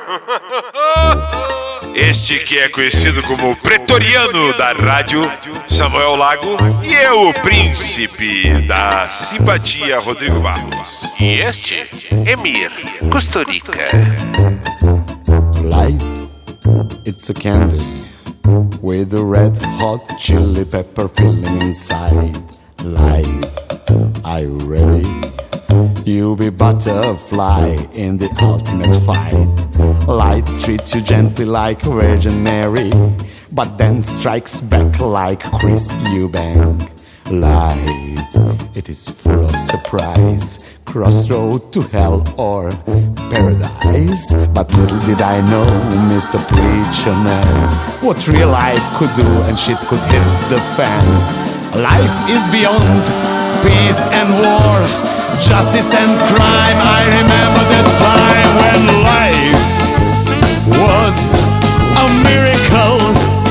Este que é conhecido como pretoriano da rádio, Samuel Lago, e eu, o príncipe da simpatia, Rodrigo Barros. E este, Emir Kusturica. Life, it's a candy with a red hot chili pepper filling inside. Life, are you ready? You'll be butterfly in the ultimate fight. Light treats you gently like Virgin Mary, but then strikes back like Chris Eubank. Life, it is full of surprise, crossroad to hell or paradise. But little did I know, Mr. Preacher Man, what real life could do and shit could hit the fan. Life is beyond peace and war, justice and crime. I remember the time when life was a miracle,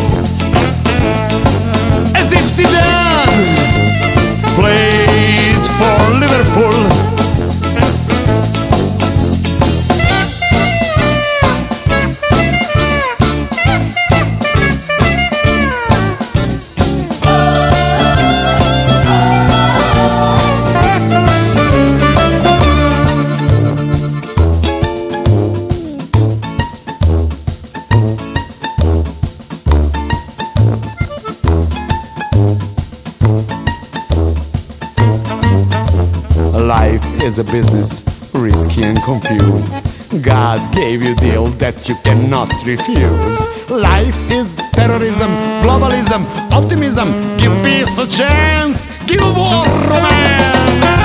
as if Zidane played for Liverpool. Life is a business, risky and confused. God gave you a deal that you cannot refuse. Life is terrorism, globalism, optimism. Give peace a chance, give war romance.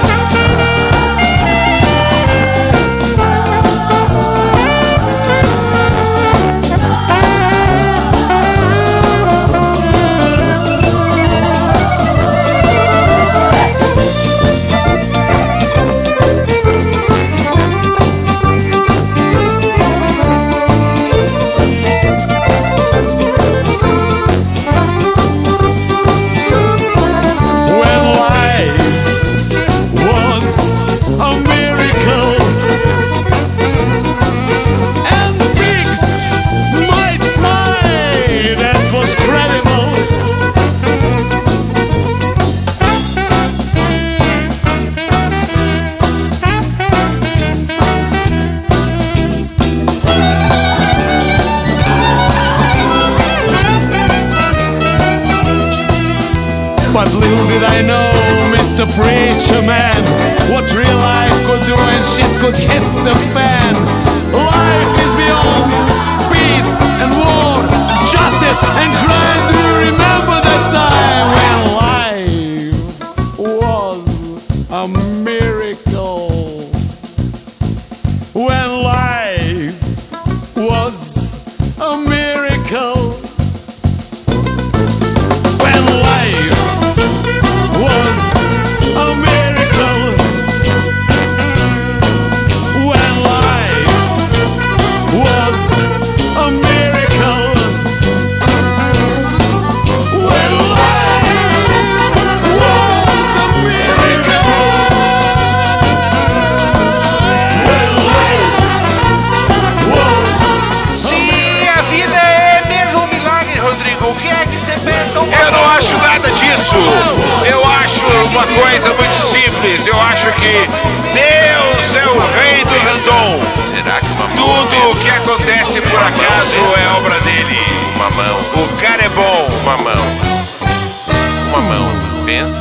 But little did I know, Mr. Preacher Man, what real life could do and shit could hit the fan. Life is beyond peace and war, justice and crime. Do you remember that time when life was a miracle? When life was a miracle. Eu não acho nada disso. Eu acho uma coisa muito simples. Eu acho que Deus é o rei do random. Tudo o que acontece por acaso é obra dele. Uma mão. O cara é bom. Uma mão. Uma mão. Pensa.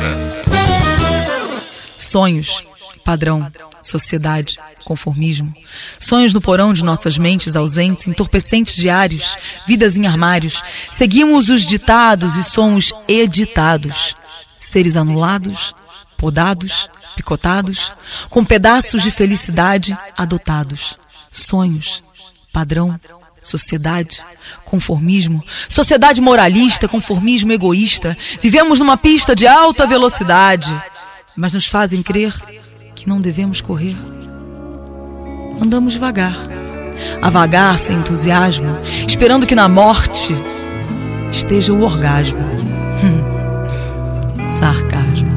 Sonhos, padrão, sociedade, conformismo. Sonhos no porão de nossas mentes ausentes, entorpecentes diários, vidas em armários. Seguimos os ditados e somos editados. Seres anulados, podados, picotados, com pedaços de felicidade adotados. Sonhos, padrão, sociedade, conformismo, sociedade moralista, conformismo egoísta. Vivemos numa pista de alta velocidade, mas nos fazem crer que não devemos correr. Andamos devagar, a vagar sem entusiasmo, esperando que na morte esteja o orgasmo. Sarcasmo.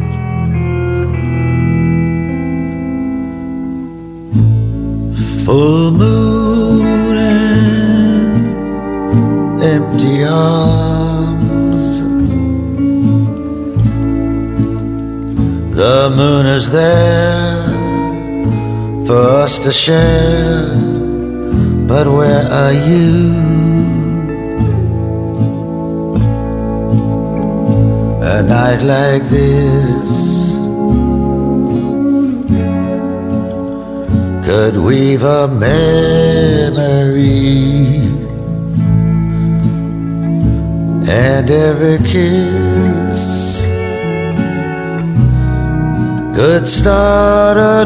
Full moon empty arms. The moon is there for us to share, but where are you? A night like this could weave a memory, and every kiss could start a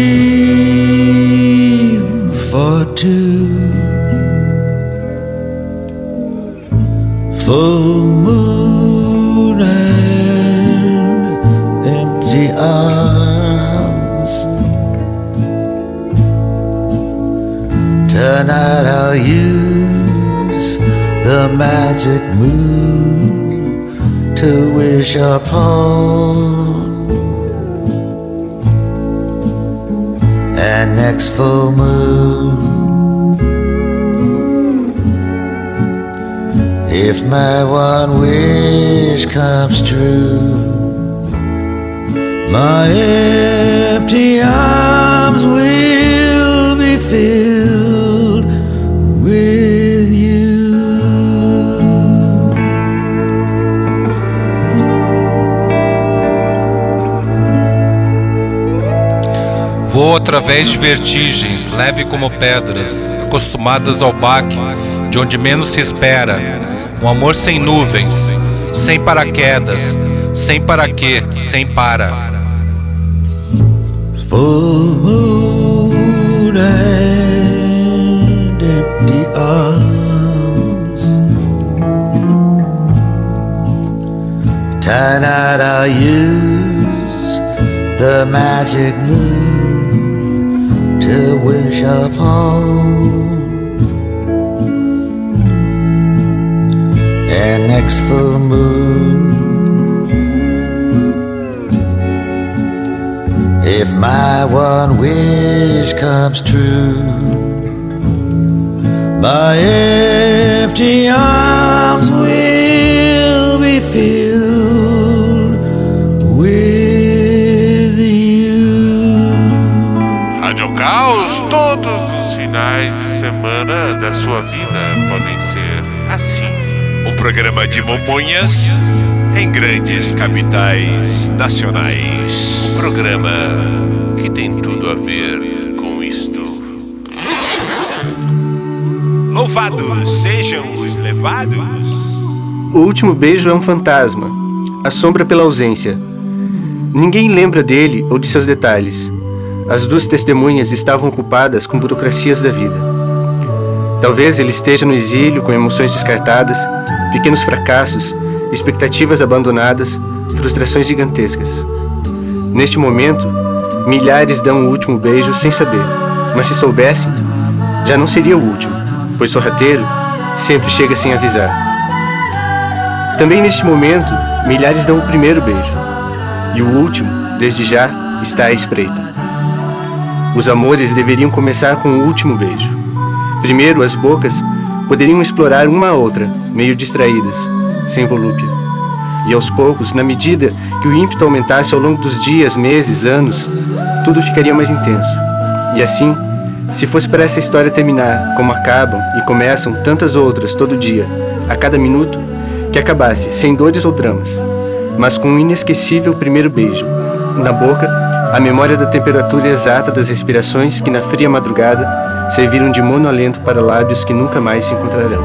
dream for two. Full moon and empty arms. Tonight I'll use the magic moon to wish upon. And next full moon, if my one wish comes true, my empty arms will be filled with you. Vou através de vertigens, leve como pedras, acostumadas ao baque, de onde menos se espera. Um amor sem nuvens, sem paraquedas, sem para quê, sem para. Full moon and empty arms. Tonight I'll use the magic moon to wish upon. And next full moon, if my one wish comes true, my empty arms will be filled with you. Rádio Caos, todos os finais de semana da sua vida podem ser assim. Um programa de mamonhas em grandes capitais nacionais. Um programa que tem tudo a ver com isto. Louvados sejam os levados. O último beijo é um fantasma, assombra pela ausência. Ninguém lembra dele ou de seus detalhes. As duas testemunhas estavam ocupadas com burocracias da vida. Talvez ele esteja no exílio com emoções descartadas, pequenos fracassos, expectativas abandonadas, frustrações gigantescas. Neste momento, milhares dão o último beijo sem saber, mas se soubessem, já não seria o último, pois sorrateiro sempre chega sem avisar. Também neste momento, milhares dão o primeiro beijo, e o último, desde já, está à espreita. Os amores deveriam começar com o último beijo. Primeiro, as bocas poderiam explorar uma a outra, meio distraídas, sem volúpia. E aos poucos, na medida que o ímpeto aumentasse ao longo dos dias, meses, anos, tudo ficaria mais intenso. E assim, se fosse para essa história terminar como acabam e começam tantas outras todo dia, a cada minuto, que acabasse sem dores ou dramas, mas com um inesquecível primeiro beijo. Na boca, a memória da temperatura exata das respirações que na fria madrugada serviram de monoalento para lábios que nunca mais se encontrarão.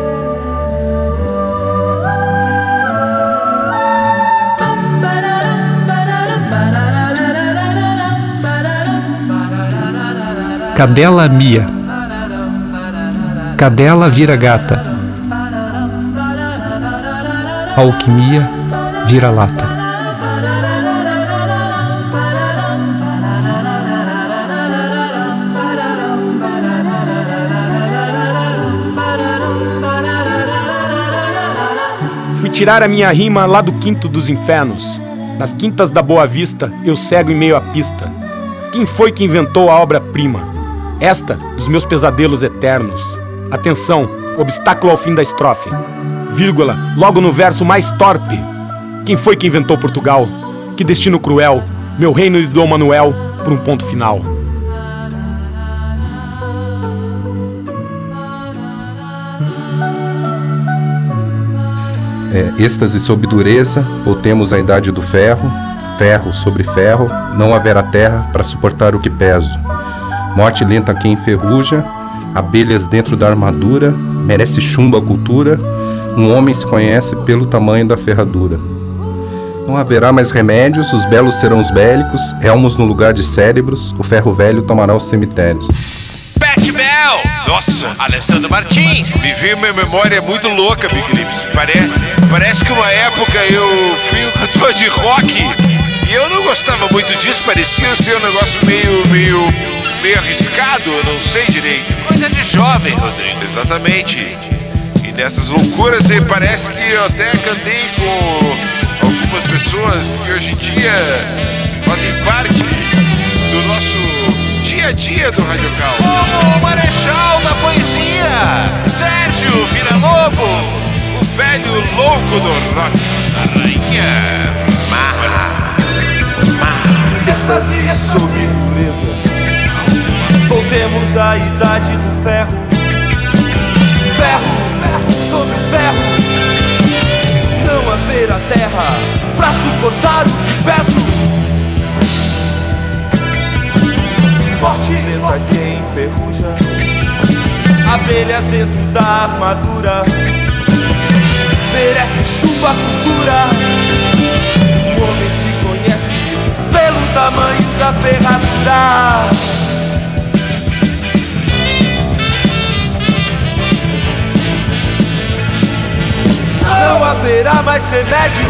Cadela mia. Cadela vira gata. Alquimia vira lata. Fui tirar a minha rima lá do quinto dos infernos. Nas quintas da Boa Vista, eu cego em meio à pista. Quem foi que inventou a obra-prima? Esta dos meus pesadelos eternos. Atenção, obstáculo ao fim da estrofe. Vírgula, logo no verso mais torpe. Quem foi que inventou Portugal? Que destino cruel, meu reino de Dom Manuel, por um ponto final. Êxtase sob dureza, voltemos à idade do ferro. Ferro sobre ferro, não haverá terra para suportar o que peso. Morte lenta quem enferruja, abelhas dentro da armadura, merece chumbo a cultura, um homem se conhece pelo tamanho da ferradura. Não haverá mais remédios, os belos serão os bélicos, elmos no lugar de cérebros, o ferro velho tomará os cemitérios. Pet Bell! Nossa, Alessandro Martins! Me veio minha memória muito louca, Big Lips. Parece que uma época eu fui um cantor de rock e eu não gostava muito disso, parecia ser um negócio meio arriscado, eu não sei direito. Coisa de jovem, Rodrigo. Exatamente. E nessas loucuras aí parece que eu até cantei com algumas pessoas que hoje em dia fazem parte do nosso dia a dia do Radiocal. Como o Marechal da Poesia, Sérgio Villa-Lobo, o velho louco do rock, a rainha Êxtase sob dureza, voltemos à idade do ferro. Ferro sobre ferro, não haver a terra pra suportar o que peso. Morte lenta quem enferruja, abelhas dentro da armadura, merece chuva a cultura. O homem se conhece pelo tamanho da ferradura. Não haverá mais remédios,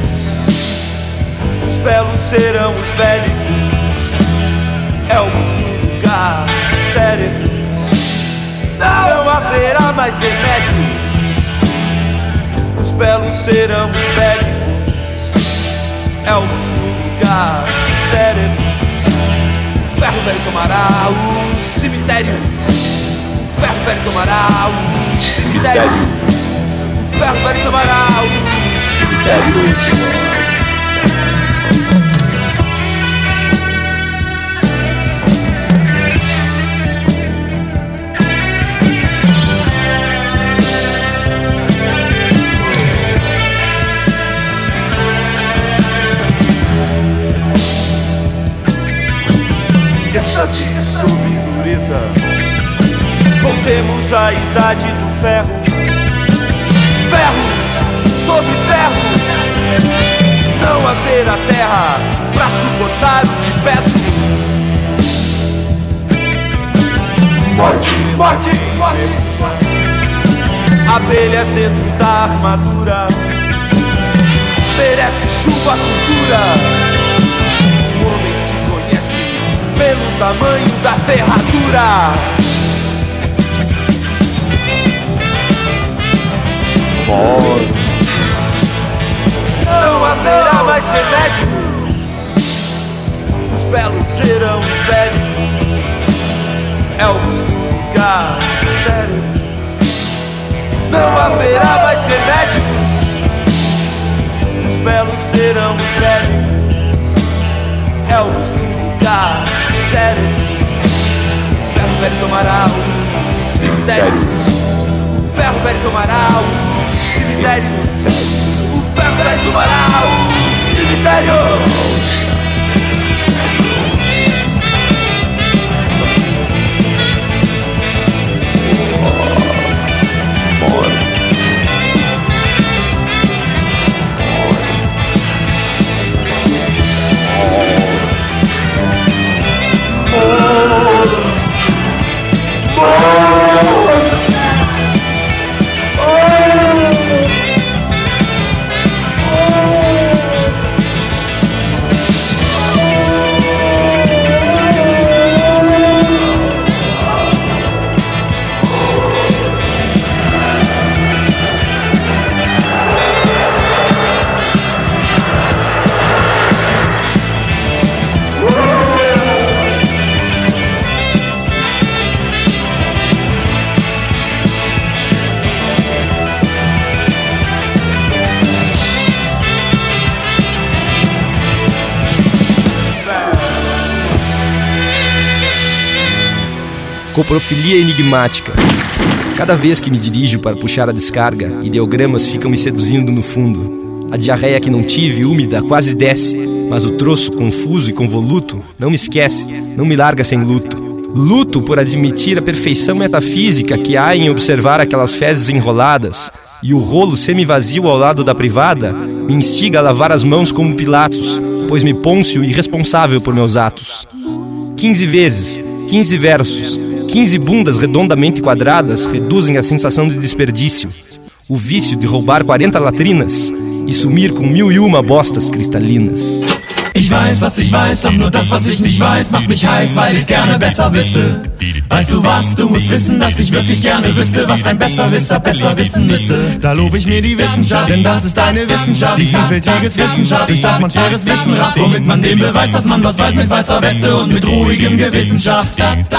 os belos serão os bélicos, elmos no lugar de cérebros. Não haverá mais remédios, os belos serão os bélicos, elmos no lugar de cérebros. O ferro velho tomará o cemitério, o ferro velho tomará o cemitério, o ferro velho tomará o cemitério. Êxtase sob dureza, voltemos à idade do ferro. Ferro sob ferro, não haver a terra pra suportar o que peso. Morte, morte, morte, abelhas dentro da armadura, merece chuva a cultura. O homem se conhece pelo tamanho da ferradura. Não haverá mais remédios, os belos serão os bélicos, elmos no lugar de cérebros. Não haverá mais remédios, os belos serão os bélicos, elmos no lugar de cérebros. O ferro velho tomará o cemitério, o ferro velho tomará o cemitério, o ferro velho tomará o cemitério. Coprofilia enigmática. Cada vez que me dirijo para puxar a descarga, ideogramas ficam me seduzindo no fundo. A diarreia que não tive, úmida, quase desce, mas o troço, confuso e convoluto, não me esquece, não me larga sem luto. Luto por admitir a perfeição metafísica que há em observar aquelas fezes enroladas, e o rolo semivazio ao lado da privada me instiga a lavar as mãos como Pilatos, pois me Pôncio irresponsável por meus atos. 15 vezes, 15 versos, 15 bundas redondamente quadradas reduzem a sensação de desperdício, o vício de roubar 40 latrinas e sumir com 1001 bostas cristalinas. Ich weiß, was ich weiß, doch nur das, was ich nicht weiß, macht mich heiß, weil ich's gerne besser wüsste. Weißt du was, du musst wissen, dass ich wirklich gerne wüsste, was ein Besserwisser besser wissen müsste. Da lob ich mir die Wissenschaft, denn das ist eine Wissenschaft, die vielfältiges Wissenschaft, durch das man schweres Wissen rafft, womit man dem beweist, dass man was weiß mit weißer Weste und mit ruhigem Gewissen schafft.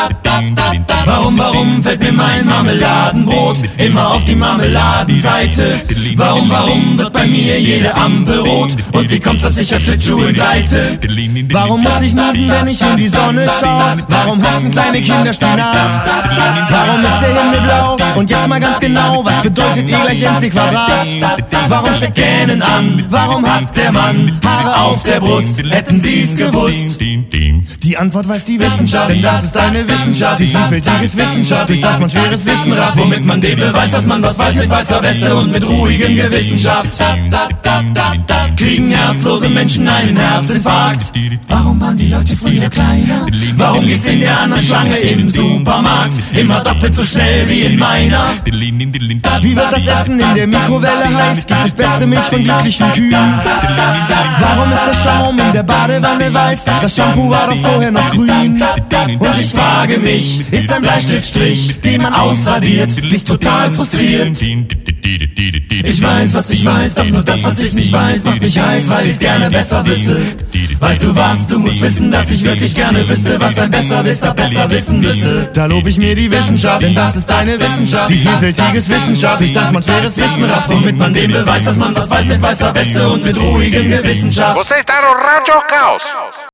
Warum fällt mir mein Marmeladenbrot immer auf die Marmeladenseite? Warum wird bei mir jede Ampel rot? Und wie kommt's, dass ich auf Schlittschuhe gleite? Warum muss ich niesen, wenn ich in die Sonne schau? Warum hassen kleine Kinder Spinat? Warum ist der Himmel blau? Und jetzt mal ganz genau, was bedeutet E gleich MC Quadrat? Warum steckt Gähnen an? Warum hat der Mann Haare auf der Brust? Hätten Sie's gewusst? Die Antwort weiß die Wissenschaft, denn das ist eine Wissenschaft, die vielfältiges Wissenschaft, durch das man schweres Wissen rafft, womit man dem beweist, dass man was weiß mit weißer Weste und mit ruhigem Gewissen schafft. Kriegen herzlose Menschen einen Herzinfarkt? Warum waren die Leute früher kleiner? Warum geht's in der anderen Schlange im Supermarkt immer doppelt so schnell wie in meiner? Wie wird das Essen in der Mikrowelle heiß? Gibt es bessere Milch von glücklichen Kühen? Warum ist der Schaum in der Badewanne weiß? Das Shampoo war doch vorher noch grün. Und ich frage mich, ist ein Bleistiftstrich, den man ausradiert, nicht total frustriert? Ich weiß, was ich weiß, doch nur das, was ich nicht weiß, macht mich heiß, weil ich's gerne besser wüsste. Weißt du was, du musst wissen, dass ich wirklich gerne wüsste, was ein Besserwisser besser wissen müsste. Da lob ich mir die Wissenschaft, denn das ist eine Wissenschaft, die vielfältiges Wissenschaft, durch das man schweres Wissen rafft, womit man dem beweist, dass man was weiß mit weißer Weste und mit ruhigem Gewissen schafft. Você está no Rádio Caos.